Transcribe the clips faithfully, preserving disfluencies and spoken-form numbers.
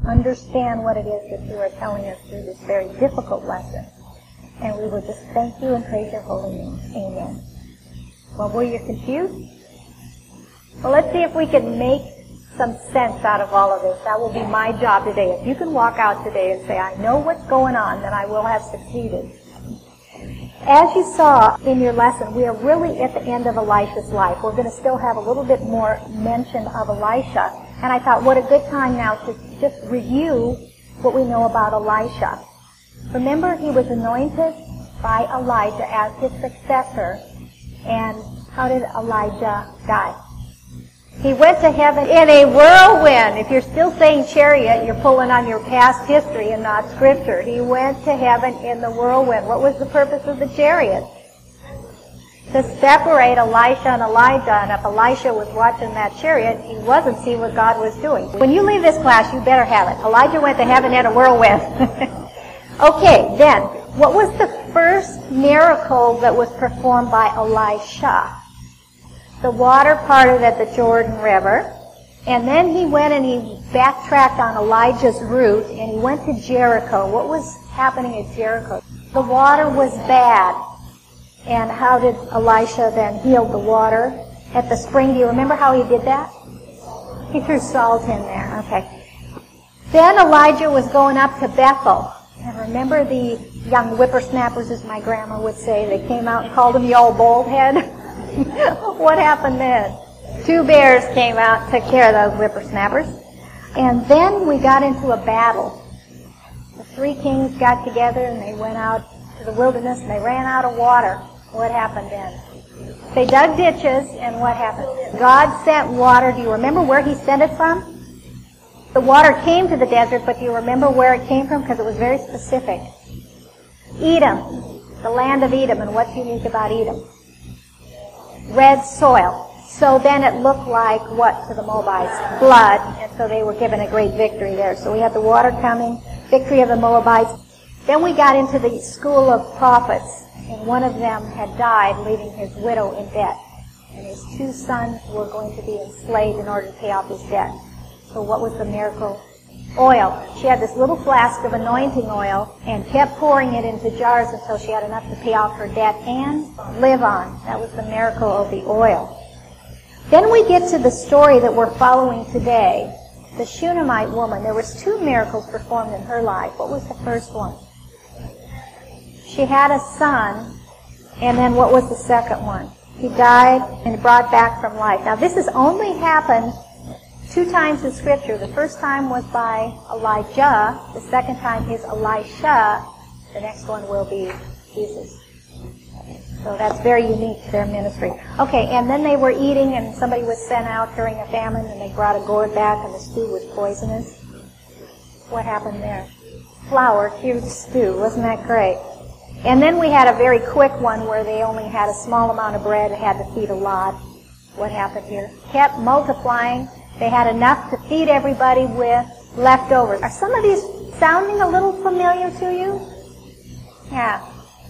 understand what it is that you are telling us through this very difficult lesson. And we will just thank you and praise your holy name. Amen. Well, were you confused? Well, let's see if we can make some sense out of all of this. That will be my job today. If you can walk out today and say, I know what's going on, then I will have succeeded. As you saw in your lesson, we are really at the end of Elisha's life. We're going to still have a little bit more mention of Elisha. And I thought, what a good time now to just review what we know about Elisha. Remember, he was anointed by Elijah as his successor. And how did Elijah die? He went to heaven in a whirlwind. If you're still saying chariot, you're pulling on your past history and not scripture. He went to heaven in the whirlwind. What was the purpose of the chariot? To separate Elisha and Elijah. And if Elisha was watching that chariot, he wasn't seeing what God was doing. When you leave this class, you better have it. Elijah went to heaven in a whirlwind. Okay, then, what was the first miracle that was performed by Elisha? The water parted at the Jordan River, and then he went and he backtracked on Elijah's route, and he went to Jericho. What was happening at Jericho? The water was bad. And how did Elisha then heal the water at the spring? Do you remember how he did that? He threw salt in there. Okay. Then Elijah was going up to Bethel. And remember the young whippersnappers, as my grandma would say, they came out and called him the old bald head? What happened then? Two bears came out and took care of those whippersnappers. And then we got into a battle. The three kings got together and they went out to the wilderness and they ran out of water. What happened then? They dug ditches, and what happened? God sent water. Do you remember where he sent it from? The water came to the desert, but do you remember where it came from? Because it was very specific. Edom, the land of Edom. And what's unique about Edom? Red soil. So then it looked like what to the Moabites? Blood. And so they were given a great victory there. So we had the water coming, victory of the Moabites. Then we got into the school of prophets, and one of them had died, leaving his widow in debt. And his two sons were going to be enslaved in order to pay off his debt. So what was the miracle? Oil. She had this little flask of anointing oil and kept pouring it into jars until she had enough to pay off her debt and live on. That was the miracle of the oil. Then we get to the story that we're following today. The Shunammite woman. There was two miracles performed in her life. What was the first one? She had a son, and then what was the second one? He died and brought back from life. Now this has only happened two times in Scripture. The first time was by Elijah. The second time is Elisha. The next one will be Jesus. So that's very unique to their ministry. Okay, and then they were eating, and somebody was sent out during a famine, and they brought a gourd back, and the stew was poisonous. What happened there? Flour cured stew. Wasn't that great? And then we had a very quick one where they only had a small amount of bread and had to feed a lot. What happened here? Kept multiplying. They had enough to feed everybody with leftovers. Are some of these sounding a little familiar to you? Yeah.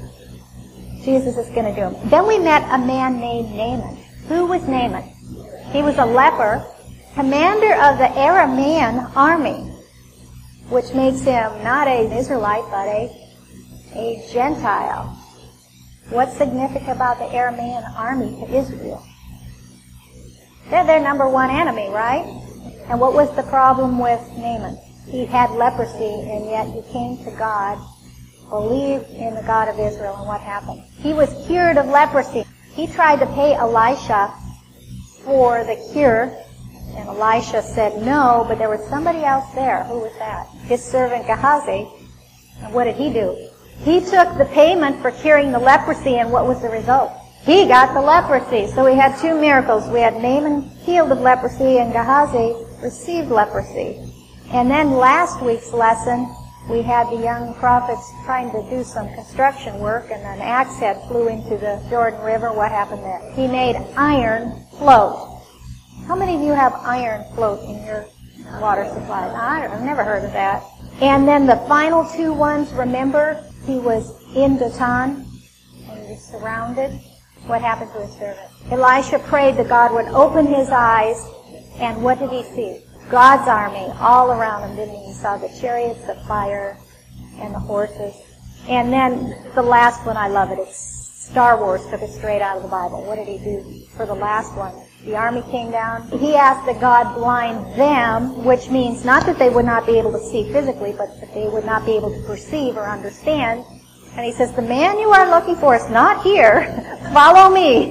Jesus is going to do them. Then we met a man named Naaman. Who was Naaman? He was a leper, commander of the Aramean army, which makes him not an Israelite, but a, a Gentile. What's significant about the Aramean army to Israel? They're their number one enemy, right? And what was the problem with Naaman? He had leprosy, and yet he came to God, believed in the God of Israel, and what happened? He was cured of leprosy. He tried to pay Elisha for the cure, and Elisha said no, but there was somebody else there. Who was that? His servant Gehazi. And what did he do? He took the payment for curing the leprosy, and what was the result? He got the leprosy. So we had two miracles. We had Naaman healed of leprosy, and Gehazi received leprosy. And then last week's lesson, we had the young prophets trying to do some construction work, and an axe head flew into the Jordan River. What happened there? He made iron float. How many of you have iron float in your water supplies? I've never heard of that. And then the final two ones, remember, he was in Dothan, and he was surrounded. What happened to his servant? Elisha prayed that God would open his eyes, and what did he see? God's army all around him, didn't he? He saw the chariots of fire and the horses. And then the last one, I love it. It's Star Wars, took it straight out of the Bible. What did he do for the last one? The army came down. He asked that God blind them, which means not that they would not be able to see physically, but that they would not be able to perceive or understand. And he says, the man you are looking for is not here. Follow me.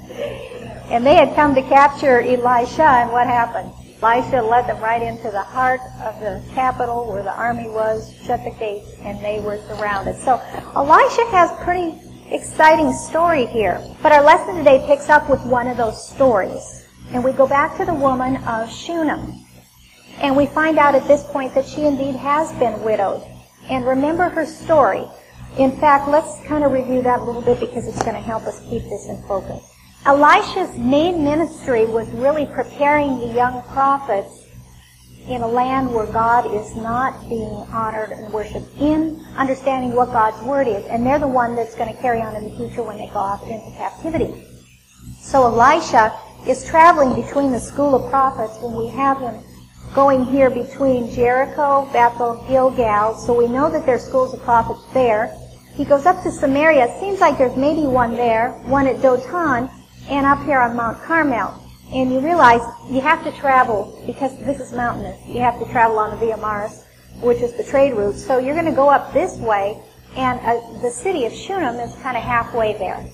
And they had come to capture Elisha, and what happened? Elisha led them right into the heart of the capital where the army was, shut the gates, and they were surrounded. So Elisha has pretty exciting story here. But our lesson today picks up with one of those stories. And we go back to the woman of Shunem. And we find out at this point that she indeed has been widowed. And remember her story. In fact, let's kind of review that a little bit because it's going to help us keep this in focus. Elisha's main ministry was really preparing the young prophets in a land where God is not being honored and worshipped, in understanding what God's word is. And they're the one that's going to carry on in the future when they go off into captivity. So Elisha is traveling between the school of prophets when we have him going here between Jericho, Bethel, Gilgal. So we know that there's schools of prophets there. He goes up to Samaria. It seems like there's maybe one there, one at Dothan, and up here on Mount Carmel. And you realize you have to travel, because this is mountainous, you have to travel on the Via Maris, which is the trade route. So you're going to go up this way, and uh, the city of Shunem is kind of halfway there.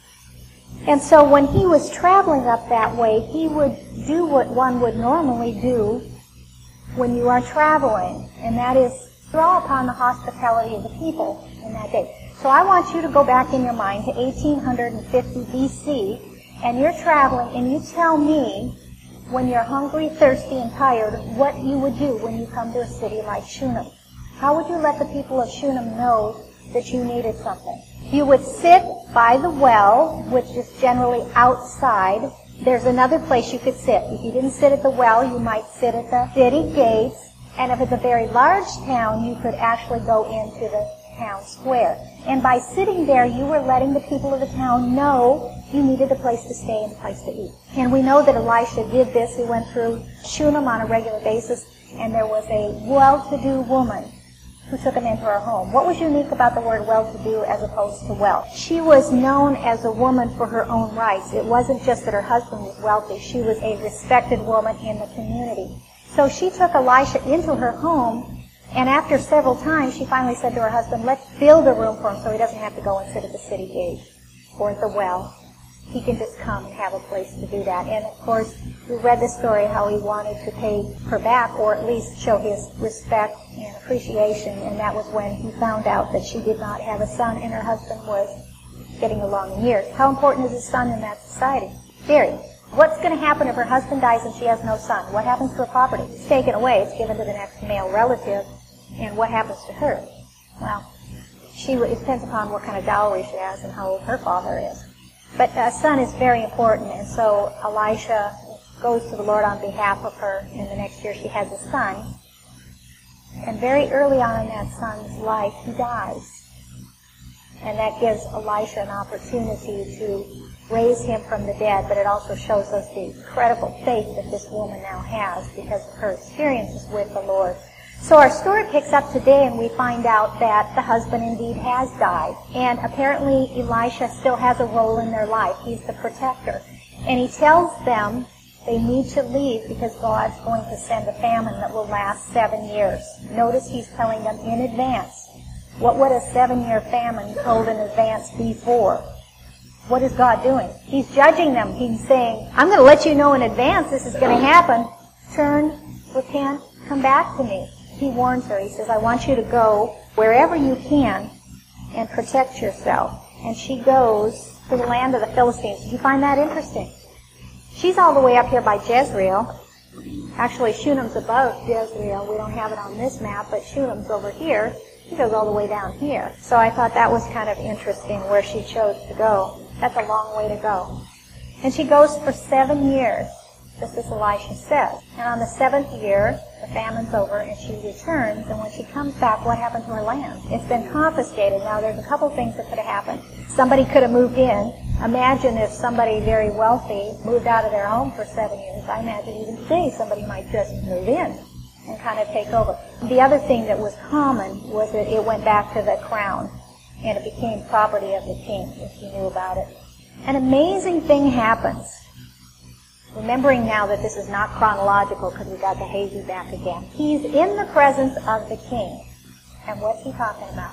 And so when he was traveling up that way, he would do what one would normally do when you are traveling, and that is draw upon the hospitality of the people in that day. So I want you to go back in your mind to eighteen fifty B C, and you're traveling, and you tell me, when you're hungry, thirsty, and tired, what you would do when you come to a city like Shunem. How would you let the people of Shunem know that you needed something? You would sit by the well, which is generally outside. There's another place you could sit. If you didn't sit at the well, you might sit at the city gates. And if it's a very large town, you could actually go into the town square. And by sitting there, you were letting the people of the town know you needed a place to stay and a place to eat. And we know that Elisha did this. He went through Shunem on a regular basis, and there was a well-to-do woman who took him into her home. What was unique about the word well-to-do as opposed to wealth? She was known as a woman for her own rights. It wasn't just that her husband was wealthy. She was a respected woman in the community. So she took Elisha into her home, and after several times, she finally said to her husband, let's build a room for him so he doesn't have to go and sit at the city gate or at the well. He can just come and have a place to do that. And of course, we read the story how he wanted to pay her back, or at least show his respect and appreciation, and that was when he found out that she did not have a son and her husband was getting along in years. How important is a son in that society? Very. What's going to happen if her husband dies and she has no son? What happens to her property? It's taken away. It's given to the next male relative. And what happens to her? Well, she it depends upon what kind of dowry she has and how old her father is. But a son is very important, and so Elisha goes to the Lord on behalf of her, and the next year she has a son. And very early on in that son's life, he dies. And that gives Elisha an opportunity to raise him from the dead, but it also shows us the incredible faith that this woman now has because of her experiences with the Lord. So our story picks up today, and we find out that the husband indeed has died. And apparently Elisha still has a role in their life. He's the protector. And he tells them they need to leave because God's going to send a famine that will last seven years. Notice he's telling them in advance. What would a seven-year famine told in advance be for? What is God doing? He's judging them. He's saying, I'm going to let you know in advance this is going to happen. Turn, repent, come back to me. He warns her. He says, I want you to go wherever you can and protect yourself. And she goes to the land of the Philistines. Did you find that interesting? She's all the way up here by Jezreel. Actually, Shunem's above Jezreel. We don't have it on this map, but Shunem's over here. She goes all the way down here. So I thought that was kind of interesting where she chose to go. That's a long way to go. And she goes for seven years, just as Elisha says. And on the seventh year, the famine's over, and she returns. And when she comes back, what happened to her land? It's been confiscated. Now, there's a couple things that could have happened. Somebody could have moved in, Imagine if somebody very wealthy moved out of their home for seven years. I imagine even today somebody might just move in and kind of take over. The other thing that was common was that it went back to the crown and it became property of the king, if you knew about it. An amazing thing happens. Remembering now that this is not chronological because we got Gehazi back again. He's in the presence of the king. And what's he talking about?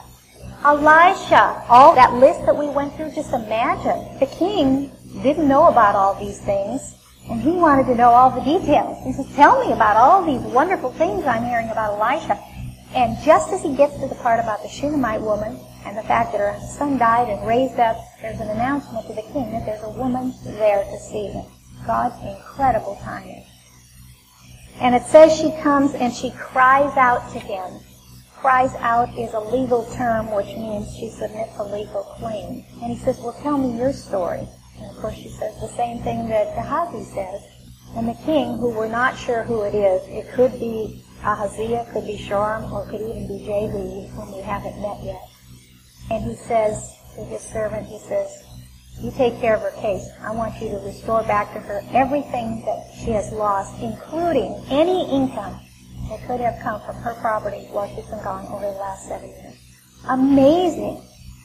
Elisha. All that list that we went through, just imagine. The king didn't know about all these things, and he wanted to know all the details. He says, tell me about all these wonderful things I'm hearing about Elisha. And just as he gets to the part about the Shunammite woman and the fact that her son died and raised up, there's an announcement to the king that there's a woman there to see him. God's incredible timing. And it says she comes and she cries out to him. Cries out is a legal term which means she submits a legal claim. And he says, well, tell me your story. And of course she says the same thing that Gehazi says. And the king, who we're not sure who it is, it could be Ahaziah, could be Shorm, or it could even be Jehu, whom we haven't met yet. And he says to his servant, he says, you take care of her case. I want you to restore back to her everything that she has lost, including any income that could have come from her property while she's been gone over the last seven years. Amazing.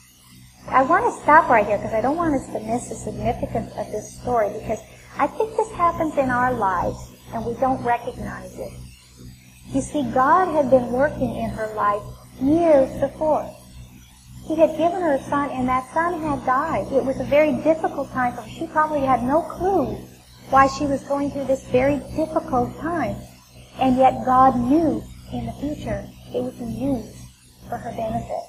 I want to stop right here because I don't want us to miss the significance of this story, because I think this happens in our lives and we don't recognize it. You see, God had been working in her life years before. He had given her a son, and that son had died. It was a very difficult time for her. She probably had no clue why she was going through this very difficult time. And yet God knew in the future it would be used for her benefit.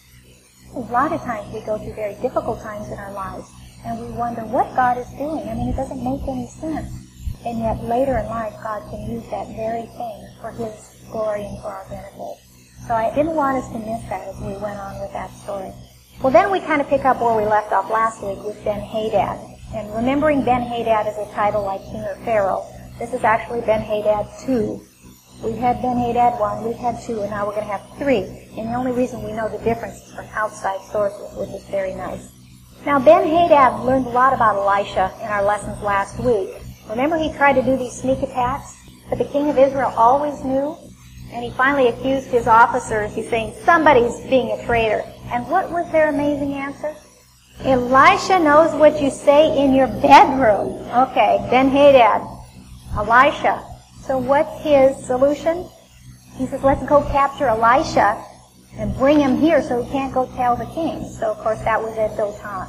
A lot of times we go through very difficult times in our lives, and we wonder what God is doing. I mean, it doesn't make any sense. And yet later in life, God can use that very thing for His glory and for our benefit. So I didn't want us to miss that as we went on with that story. Well, then we kind of pick up where we left off last week with Ben-Hadad. And remembering Ben-Hadad as a title like King or Pharaoh, this is actually Ben-Hadad two. We've had Ben-Hadad one, we've had two, and now we're going to have three. And the only reason we know the difference is from outside sources, which is very nice. Now, Ben-Hadad learned a lot about Elisha in our lessons last week. Remember, he tried to do these sneak attacks, but the king of Israel always knew. And he finally accused his officers. He's saying, somebody's being a traitor. And what was their amazing answer? Elisha knows what you say in your bedroom. Okay, Ben-Hadad, Elisha. So what's his solution? He says, let's go capture Elisha and bring him here so he can't go tell the king. So, of course, that was at Dothan.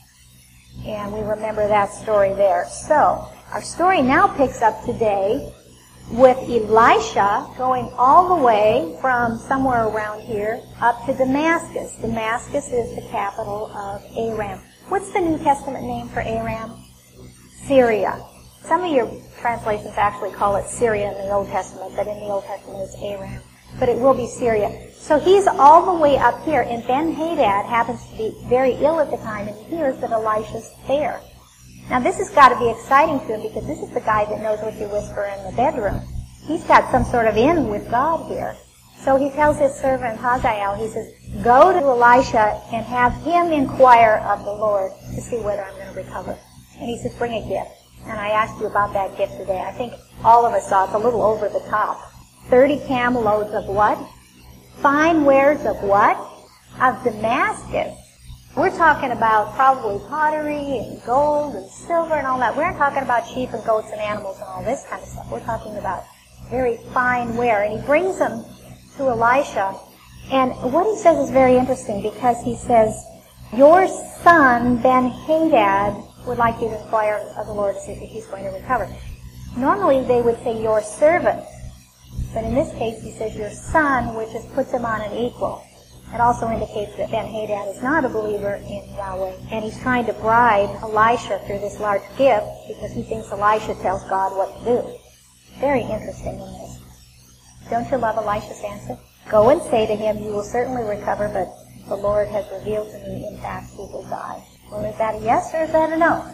And we remember that story there. So, our story now picks up today with Elisha going all the way from somewhere around here up to Damascus. Damascus is the capital of Aram. What's the New Testament name for Aram? Syria. Some of your translations actually call it Syria in the Old Testament, but in the Old Testament it's Aram. But it will be Syria. So he's all the way up here, and Ben-Hadad happens to be very ill at the time, and he hears that Elisha's there. Now this has got to be exciting to him, because this is the guy that knows what you whisper in the bedroom. He's got some sort of in with God here. So he tells his servant Hazael, he says, go to Elisha and have him inquire of the Lord to see whether I'm going to recover. And he says, bring a gift. And I asked you about that gift today. I think all of us saw it's a little over the top. Thirty camel loads of what? Fine wares of what? Of Damascus. We're talking about probably pottery and gold and silver and all that. We're not talking about sheep and goats and animals and all this kind of stuff. We're talking about very fine ware. And he brings them to Elisha. And what he says is very interesting, because he says, your son Ben-Hadad would like you to inquire of the Lord to see if he's going to recover. Normally they would say your servant. But in this case he says your son, which just puts him on an equal. It also indicates that Ben-Hadad is not a believer in Yahweh. And he's trying to bribe Elisha through this large gift because he thinks Elisha tells God what to do. Very interesting in this. Don't you love Elisha's answer? Go and say to him, you will certainly recover, but the Lord has revealed to me, in fact, he will die. Well, is that a yes or is that a no?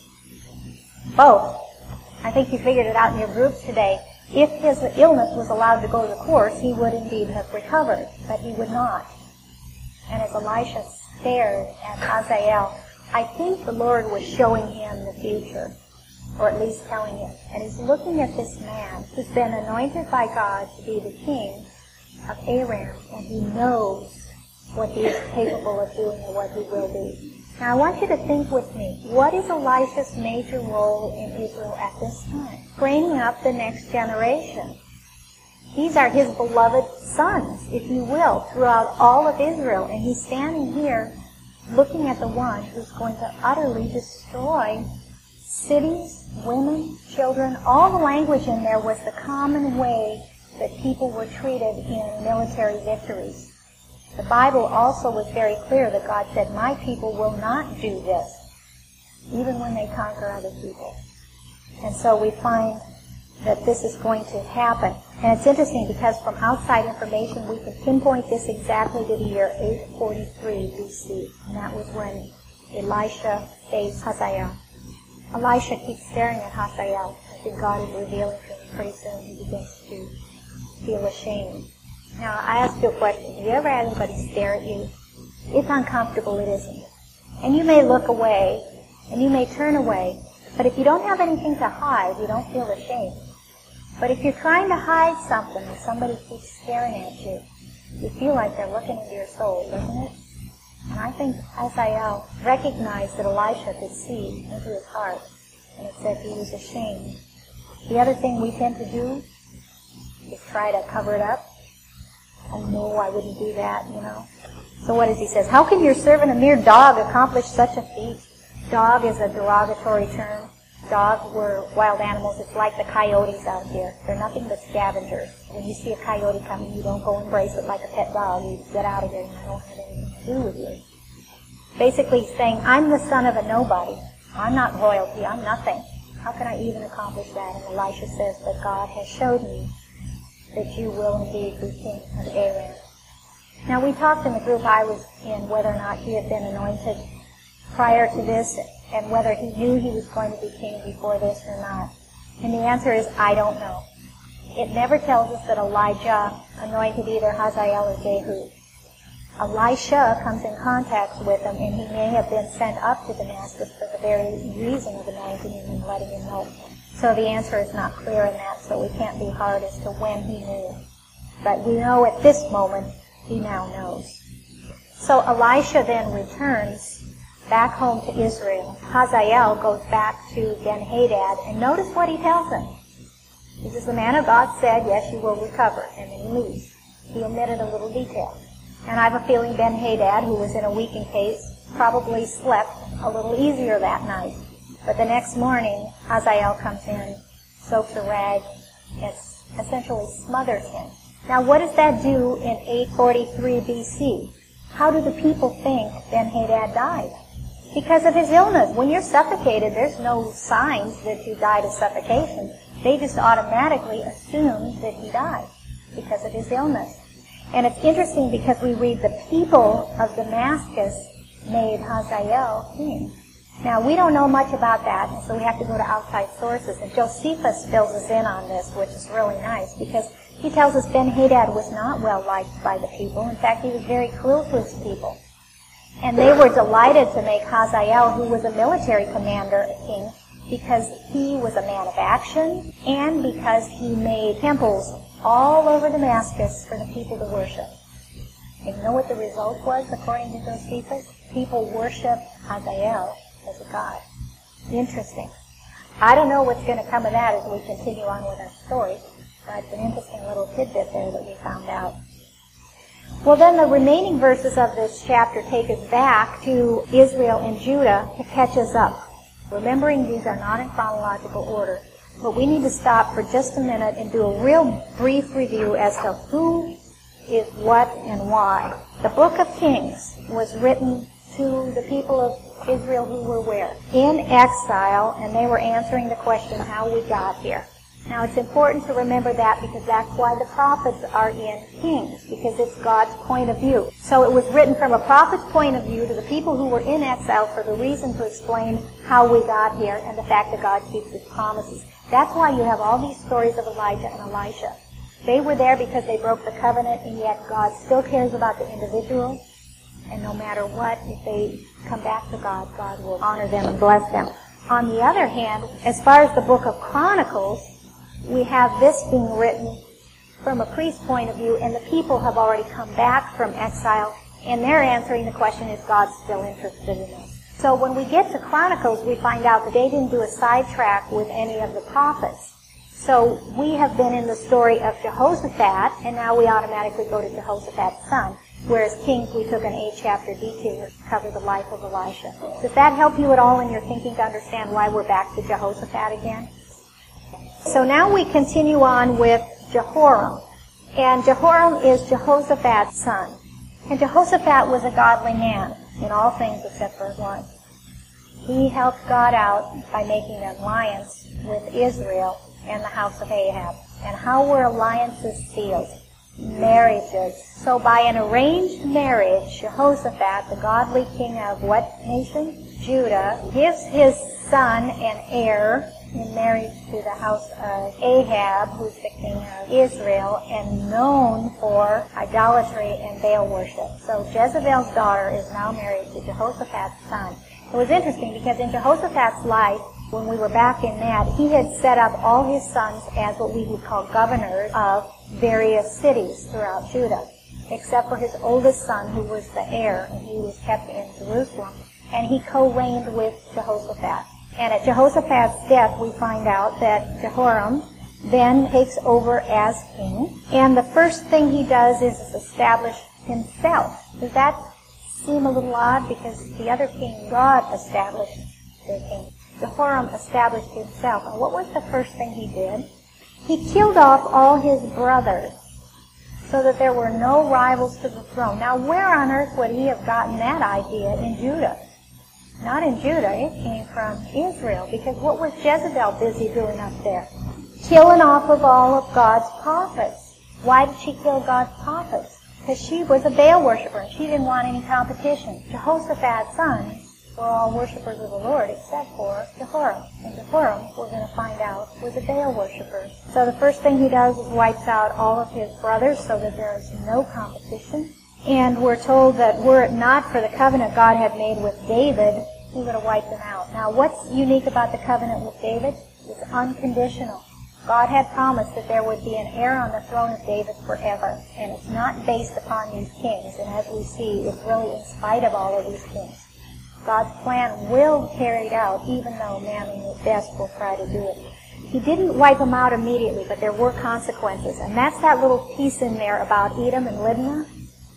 Both. I think you figured it out in your groups today. If his illness was allowed to go the course, he would indeed have recovered, but he would not. And as Elisha stared at Hazael, I think the Lord was showing him the future, or at least telling him. And he's looking at this man who's been anointed by God to be the king of Aram, and he knows what he is capable of doing and what he will be. Now I want you to think with me, what is Elisha's major role in Israel at this time? Training up the next generation. These are his beloved sons, if you will, throughout all of Israel. And he's standing here looking at the one who's going to utterly destroy cities, women, children. All the language in there was the common way that people were treated in military victories. The Bible also was very clear that God said, my people will not do this, even when they conquer other people. And so we find that this is going to happen. And it's interesting because from outside information we can pinpoint this exactly to the year eight forty-three B C. And that was when Elisha faced Hazael. Elisha keeps staring at Hazael. I think God is revealing to him pretty soon. He begins to feel ashamed. Now, I ask you a question. Have you ever had anybody stare at you? It's uncomfortable, it isn't. And you may look away, and you may turn away, but if you don't have anything to hide, you don't feel ashamed. But if you're trying to hide something and somebody keeps staring at you, you feel like they're looking into your soul, doesn't it? And I think Hazael recognized that Elisha could see into his heart, and it said he was ashamed. The other thing we tend to do is try to cover it up. Oh no, I wouldn't do that, you know. So what does he say? How can your servant, a mere dog, accomplish such a feat? Dog is a derogatory term. Dogs were wild animals. It's like the coyotes out here. They're nothing but scavengers. When you see a coyote coming, you don't go embrace it like a pet dog. You get out of there and I don't have anything to do with you. Basically he's saying, I'm the son of a nobody. I'm not royalty. I'm nothing. How can I even accomplish that? And Elisha says that God has showed me that you will indeed be king of Aram. Now we talked in the group I was in whether or not he had been anointed prior to this and whether he knew he was going to be king before this or not. And the answer is, I don't know. It never tells us that Elijah anointed either Hazael or Jehu. Elisha comes in contact with him, and he may have been sent up to Damascus for the very reason of anointing him and letting him know. So the answer is not clear in that, so we can't be hard as to when he knew. But we know at this moment, he now knows. So Elisha then returns back home to Israel. Hazael goes back to Ben-Hadad, and notice what he tells him. He says, the man of God said, yes, you will recover, and then he leaves. He omitted a little detail. And I have a feeling Ben-Hadad, who was in a weakened case, probably slept a little easier that night. But the next morning, Hazael comes in, soaks a rag, and essentially smothers him. Now what does that do in eight forty-three B C? How do the people think Ben-Hadad died? Because of his illness. When you're suffocated, there's no signs that you died of suffocation. They just automatically assume that he died because of his illness. And it's interesting because we read the people of Damascus made Hazael king. Now, we don't know much about that, and so we have to go to outside sources. And Josephus fills us in on this, which is really nice, because he tells us Ben-Hadad was not well liked by the people. In fact, he was very cruel to his people. And they were delighted to make Hazael, who was a military commander, a king, because he was a man of action, and because he made temples all over Damascus for the people to worship. And you know what the result was, according to Josephus? People worshiped Hazael as a god. Interesting. I don't know what's going to come of that as we continue on with our story, but it's an interesting little tidbit there that we found out. Well, then the remaining verses of this chapter take us back to Israel and Judah to catch us up. Remembering these are not in chronological order, but we need to stop for just a minute and do a real brief review as to who is what and why. The book of Kings was written to the people of Israel who were where? In exile, and they were answering the question how we got here. Now it's important to remember that because that's why the prophets are in Kings, because it's God's point of view. So it was written from a prophet's point of view to the people who were in exile for the reason to explain how we got here and the fact that God keeps his promises. That's why you have all these stories of Elijah and Elisha. They were there because they broke the covenant, and yet God still cares about the individual. And no matter what, if they come back to God, God will honor them and bless them. On the other hand, as far as the book of Chronicles, we have this being written from a priest's point of view, and the people have already come back from exile, and they're answering the question, is God still interested in us? So when we get to Chronicles, we find out that they didn't do a sidetrack with any of the prophets. So we have been in the story of Jehoshaphat, and now we automatically go to Jehoshaphat's son. Whereas Kings, we took an eight-chapter detour to cover the life of Elisha. Does that help you at all in your thinking to understand why we're back to Jehoshaphat again? So now we continue on with Jehoram. And Jehoram is Jehoshaphat's son. And Jehoshaphat was a godly man in all things except for one. He helped God out by making an alliance with Israel and the house of Ahab. And how were alliances sealed? Marriages. So by an arranged marriage, Jehoshaphat, the godly king of what nation? Judah, gives his son and heir in marriage to the house of Ahab, who's the king of Israel, and known for idolatry and Baal worship. So Jezebel's daughter is now married to Jehoshaphat's son. It was interesting because in Jehoshaphat's life, when we were back in that, he had set up all his sons as what we would call governors of various cities throughout Judah, except for his oldest son, who was the heir, and he was kept in Jerusalem, and he co-reigned with Jehoshaphat. And at Jehoshaphat's death, we find out that Jehoram then takes over as king, and the first thing he does is establish himself. Does that seem a little odd? Because the other king, God established the king. Jehoram established himself. And what was the first thing he did? He killed off all his brothers so that there were no rivals to the throne. Now, where on earth would he have gotten that idea in Judah? Not in Judah. It came from Israel. Because what was Jezebel busy doing up there? Killing off of all of God's prophets. Why did she kill God's prophets? Because she was a Baal worshiper and she didn't want any competition. Jehoshaphat's sons were all worshippers of the Lord except for Jehoram. And Jehoram, we're going to find out, was a Baal worshiper. So the first thing he does is wipes out all of his brothers so that there is no competition. And we're told that were it not for the covenant God had made with David, he would have wiped them out. Now, what's unique about the covenant with David? It's unconditional. God had promised that there would be an heir on the throne of David forever. And it's not based upon these kings. And as we see, it's really in spite of all of these kings. God's plan will be carried out, even though man in his best will try to do it. He didn't wipe them out immediately, but there were consequences. And that's that little piece in there about Edom and Libnah.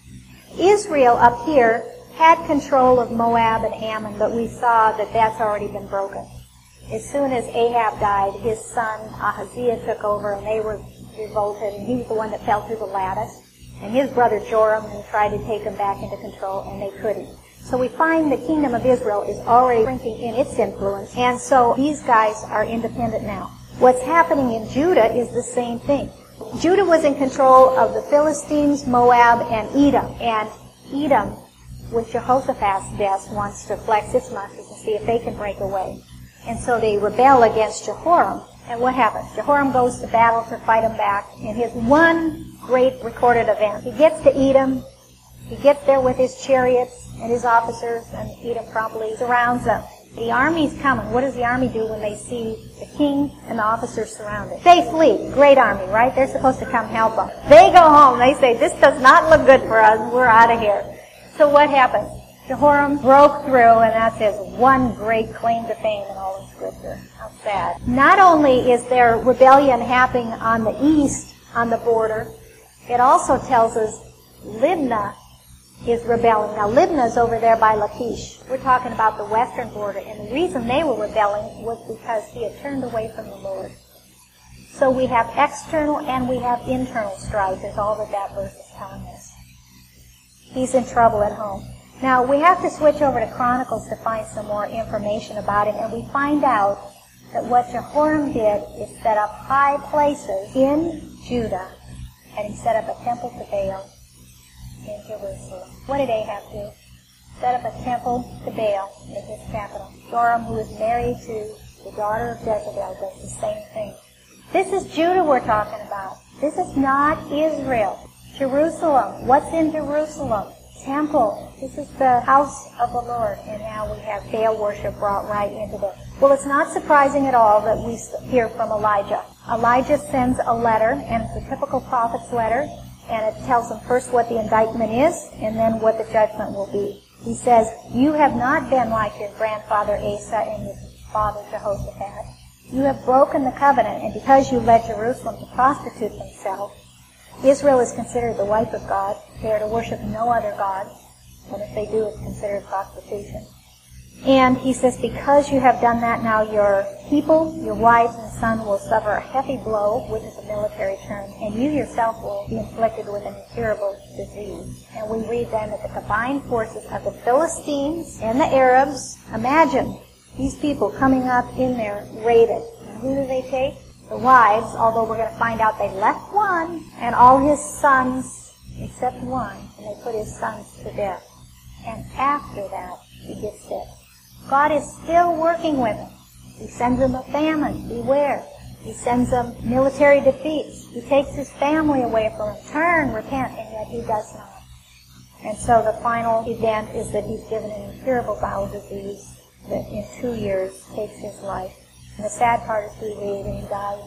Israel up here had control of Moab and Ammon, but we saw that that's already been broken. As soon as Ahab died, his son Ahaziah took over, and they were revolted, and he was the one that fell through the lattice. And his brother Joram tried to take him back into control, and they couldn't. So we find the kingdom of Israel is already shrinking in its influence, and so these guys are independent now. What's happening in Judah is the same thing. Judah was in control of the Philistines, Moab, and Edom, and Edom, with Jehoshaphat's death, wants to flex its muscles and see if they can break away. And so they rebel against Jehoram. And what happens? Jehoram goes to battle to fight them back in his one great recorded event. He gets to Edom. He gets there with his chariots and his officers, and Edom promptly surrounds them. The army's coming. What does the army do when they see the king and the officers surrounded? They flee. Great army, right? They're supposed to come help them. They go home. They say, this does not look good for us. We're out of here. So what happens? Jehoram broke through, and that's his one great claim to fame in all of Scripture. How sad. Not only is there rebellion happening on the east, on the border, it also tells us Libnah is rebelling. Now, Libnah's over there by Lachish. We're talking about the western border, and the reason they were rebelling was because he had turned away from the Lord. So we have external and we have internal strife, is all that that verse is telling us. He's in trouble at home. Now, we have to switch over to Chronicles to find some more information about him, and we find out that what Jehoram did is set up high places in Judah, and he set up a temple to Baal in Jerusalem. What did Ahab do? Set up a temple to Baal in his capital. Joram, who is married to the daughter of Jezebel, does the same thing. This is Judah we're talking about. This is not Israel. Jerusalem. What's in Jerusalem? temple. This is the house of the Lord, and now we have Baal worship brought right into there. Well, it's not surprising at all that we hear from Elijah. Elijah sends a letter, and it's a typical prophet's letter, and it tells them first what the indictment is, and then what the judgment will be. He says, "You have not been like your grandfather Asa and your father Jehoshaphat. You have broken the covenant, and because you led Jerusalem to prostitute themselves, Israel is considered the wife of God. They are to worship no other gods, and if they do, it's considered prostitution. And he says, because you have done that, now your people, your wives and sons will suffer a heavy blow, which is a military term, and you yourself will be inflicted with an incurable disease." And we read then that the combined forces of the Philistines and the Arabs, imagine these people coming up in there raided. And who do they take? The wives, although we're going to find out they left one, and all his sons except one, and they put his sons to death. And after that, he gets sick. God is still working with him. He sends them a famine, beware. He sends them military defeats. He takes his family away from him. Turn, repent, and yet he does not. And so the final event is that he's given an incurable bowel disease that in two years takes his life. And the sad part is we read, and he died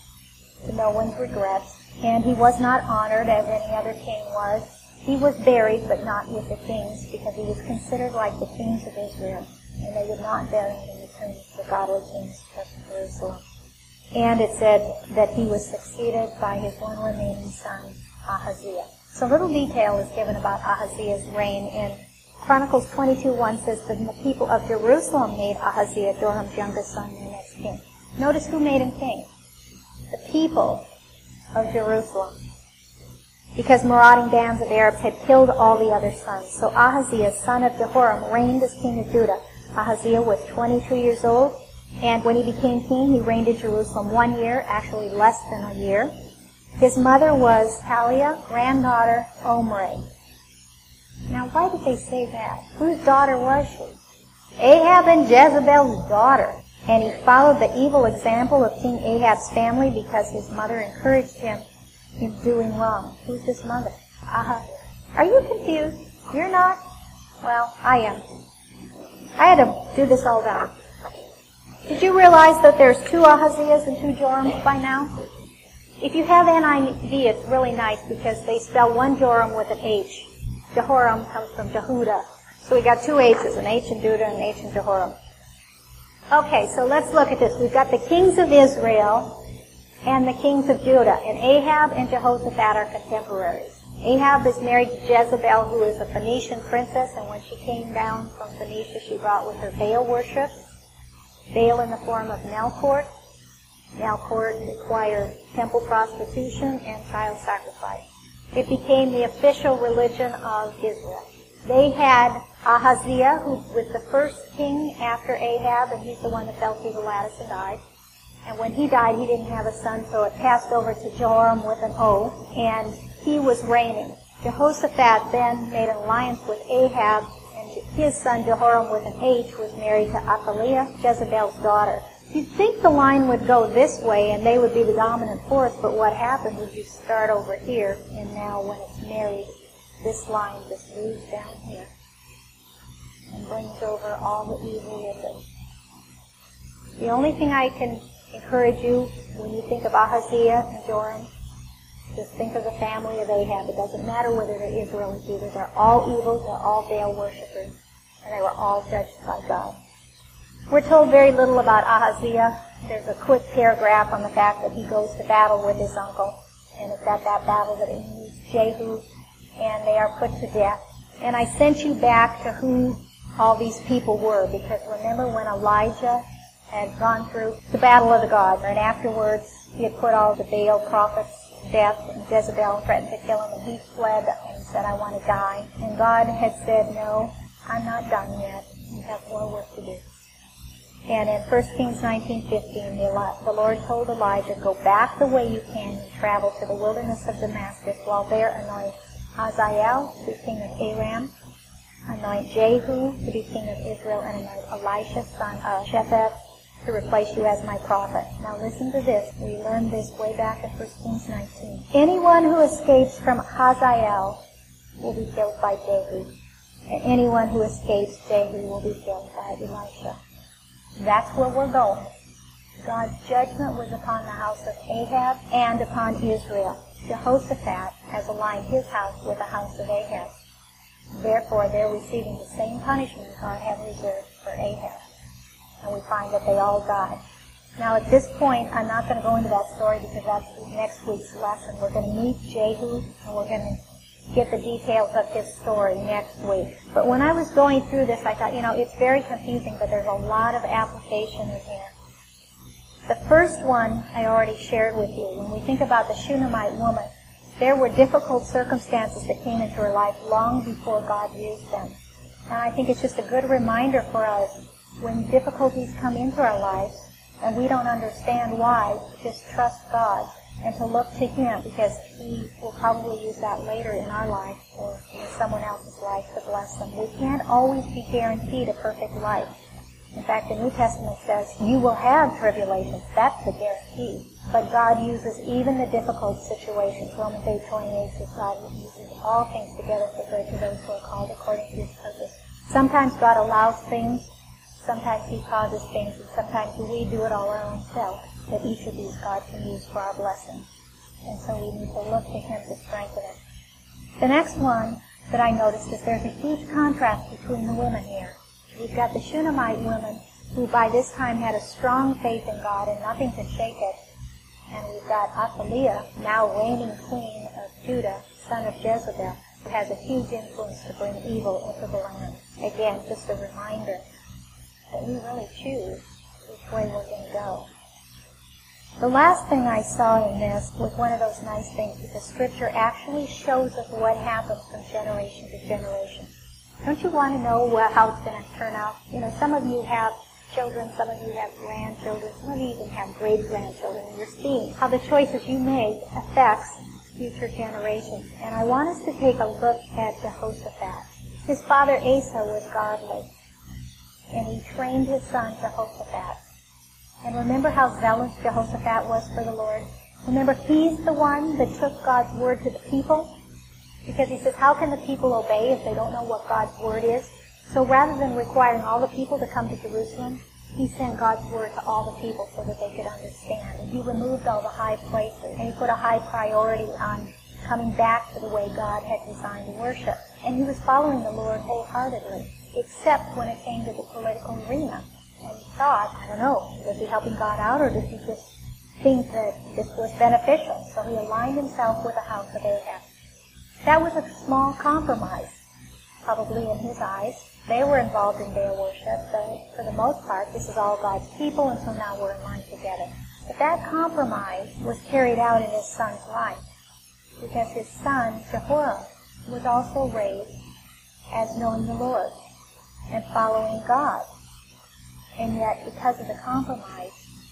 to no one's regrets. And he was not honored as any other king was. He was buried, but not with the kings, because he was considered like the kings of Israel. And they would not bury him in the tombs of the godly kings of Jerusalem. And it said that he was succeeded by his one remaining son, Ahaziah. So little detail is given about Ahaziah's reign. In Chronicles twenty-two one says that the people of Jerusalem made Ahaziah, Joram's youngest son, their next king. Notice who made him king. The people of Jerusalem. Because marauding bands of Arabs had killed all the other sons. So Ahaziah, son of Jehoram, reigned as king of Judah. Ahaziah was twenty-two years old, and when he became king, he reigned in Jerusalem one year, actually less than a year. His mother was Taliah, granddaughter Omri. Now, why did they say that? Whose daughter was she? Ahab and Jezebel's daughter. And he followed the evil example of King Ahab's family because his mother encouraged him in doing wrong. Who's his mother? Aha. Are you confused? You're not? Well, I am. I had to do this all down. Did you realize that there's two Ahaziahs and two Jorams by now? If you have N I V, it's really nice because they spell one Joram with an H. Jehoram comes from Jehudah. So we got two H's, an H in Judah and an H in Jehoram. Okay, so let's look at this. We've got the kings of Israel and the kings of Judah. And Ahab and Jehoshaphat are contemporaries. Ahab is married to Jezebel, who is a Phoenician princess, and when she came down from Phoenicia, she brought with her Baal worship. Baal in the form of Melkort. Melkort required temple prostitution and child sacrifice. It became the official religion of Israel. They had Ahaziah, who was the first king after Ahab, and he's the one that fell through the lattice and died. And when he died, he didn't have a son, so it passed over to Joram with an O, and he was reigning. Jehoshaphat then made an alliance with Ahab, and his son Jehoram with an H was married to Athaliah, Jezebel's daughter. You'd think the line would go this way and they would be the dominant force, but what happens is you start over here, and now when it's married, this line just moves down here and brings over all the evil with it. The only thing I can encourage you when you think of Ahaziah and Joram, just think of the family of Ahab. It doesn't matter whether they're Israel or Judah. They're all evil. They're all Baal worshippers. And they were all judged by God. We're told very little about Ahaziah. There's a quick paragraph on the fact that he goes to battle with his uncle. And it's at that battle that he meets Jehu. And they are put to death. And I sent you back to who all these people were. Because remember when Elijah had gone through the battle of the gods. And afterwards he had put all the Baal prophets death, and Jezebel threatened to kill him, and he fled and said, I want to die. And God had said, no, I'm not done yet. You have more work to do. And in First Kings nineteen fifteen, the, the Lord told Elijah, go back the way you can and travel to the wilderness of Damascus. While there, anoint Hazael to be king of Aram, anoint Jehu to be king of Israel, and anoint Elisha, son of Shaphat, to replace you as my prophet. Now listen to this. We learned this way back in First Kings nineteen. Anyone who escapes from Hazael will be killed by Jehu, and anyone who escapes Jehu will be killed by Elisha. That's where we're going. God's judgment was upon the house of Ahab and upon Israel. Jehoshaphat has aligned his house with the house of Ahab. Therefore, they're receiving the same punishment God had reserved for Ahab. And we find that they all died. Now, at this point, I'm not going to go into that story because that's next week's lesson. We're going to meet Jehu, and we're going to get the details of his story next week. But when I was going through this, I thought, you know, it's very confusing, but there's a lot of application in here. The first one I already shared with you. When we think about the Shunammite woman, there were difficult circumstances that came into her life long before God used them. And I think it's just a good reminder for us when difficulties come into our lives and we don't understand why, just trust God and to look to Him, because He will probably use that later in our life or in someone else's life to bless them. We can't always be guaranteed a perfect life. In fact, the New Testament says, you will have tribulations. That's a guarantee. But God uses even the difficult situations. Romans eight twenty-eight says God uses all things together for good to those who are called according to His purpose. Sometimes God allows things. Sometimes He causes things. And sometimes we do it all our own self. But each of these God can use for our blessing. And so we need to look to Him to strengthen it. The next one that I noticed is there's a huge contrast between the women here. We've got the Shunammite women who by this time had a strong faith in God and nothing could shake it. And we've got Athaliah, now reigning queen of Judah, son of Jezebel, who has a huge influence to bring evil into the land. Again, just a reminder that we really choose which way we're going to go. The last thing I saw in this was one of those nice things, because Scripture actually shows us what happens from generation to generation. Don't you want to know what, how it's going to turn out? You know, some of you have children, some of you have grandchildren, some of you even have great-grandchildren, and you're seeing how the choices you make affects future generations. And I want us to take a look at Jehoshaphat. His father Asa was godly, and he trained his son Jehoshaphat. And remember how zealous Jehoshaphat was for the Lord? Remember, he's the one that took God's word to the people. Because he says, how can the people obey if they don't know what God's word is? So rather than requiring all the people to come to Jerusalem, he sent God's word to all the people so that they could understand. And he removed all the high places. And he put a high priority on coming back to the way God had designed worship. And he was following the Lord wholeheartedly, except when it came to the political arena. And he thought, I don't know, was he helping God out, or did he just think that this was beneficial? So he aligned himself with the house of Ahab. That was a small compromise, probably in his eyes. They were involved in Baal worship, but for the most part, this is all God's people, and so now we're in line together. But that compromise was carried out in his son's life, because his son, Jehoram, was also raised as knowing the Lord and following God. And yet, because of the compromise,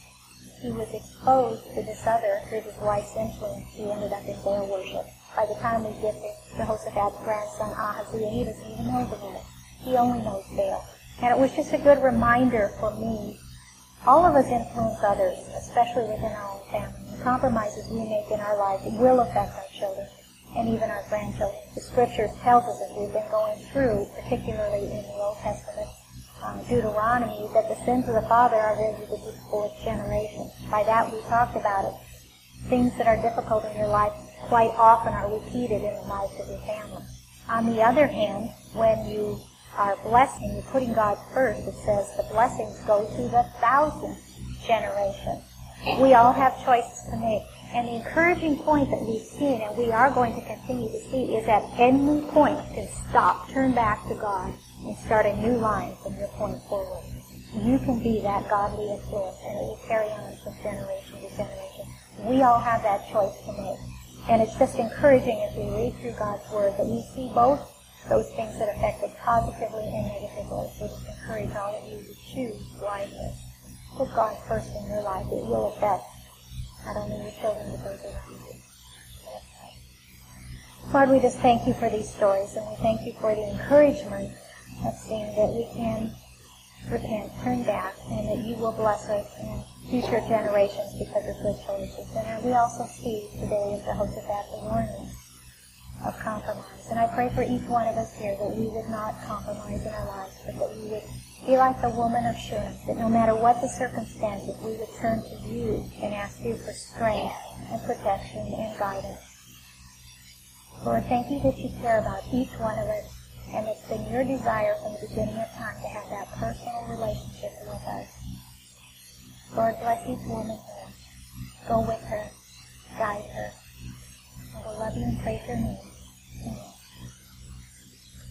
he was exposed to this other, through his wife's influence. He ended up in Baal worship. By the time we get to Jehoshaphat's grandson, Ahaziah, he doesn't even know the Lord. He only knows Baal. And it was just a good reminder for me. All of us influence others, especially within our own family. The compromises we make in our lives will affect our children and even our grandchildren. The Scriptures tells us, as we've been going through, particularly in the Old Testament, uh, Deuteronomy, that the sins of the father are visited to the fourth generation. By that we talked about it. Things that are difficult in your life quite often are repeated in the lives of your family. On the other hand, when you are blessed and you're putting God first, it says the blessings go to the thousandth generation. We all have choices to make. And the encouraging point that we've seen, and we are going to continue to see, is at any point can stop, turn back to God, and start a new line from your point forward. You can be that godly influence, and it will carry on from generation to generation. We all have that choice to make. And it's just encouraging as we read through God's Word that we see both those things that affect us positively and negatively. So just encourage all of you to choose wisely. Put God first in your life. It will affect not only your children, but those around you. Lord, we just thank you for these stories, and we thank you for the encouragement of seeing that we can repent, turn back, and that you will bless us in future generations because of good choices. And we also see today in Jehoshaphat the warning of compromise. And I pray for each one of us here that we would not compromise in our lives, but that we would be like the woman of Shunem, that no matter what the circumstances, we would turn to you and ask you for strength and protection and guidance. Lord, thank you that you care about each one of us, and it's been your desire from the beginning of time to have that personal relationship with us. Lord, bless each woman here. Go with her. Guide her. And we'll love you and praise your name.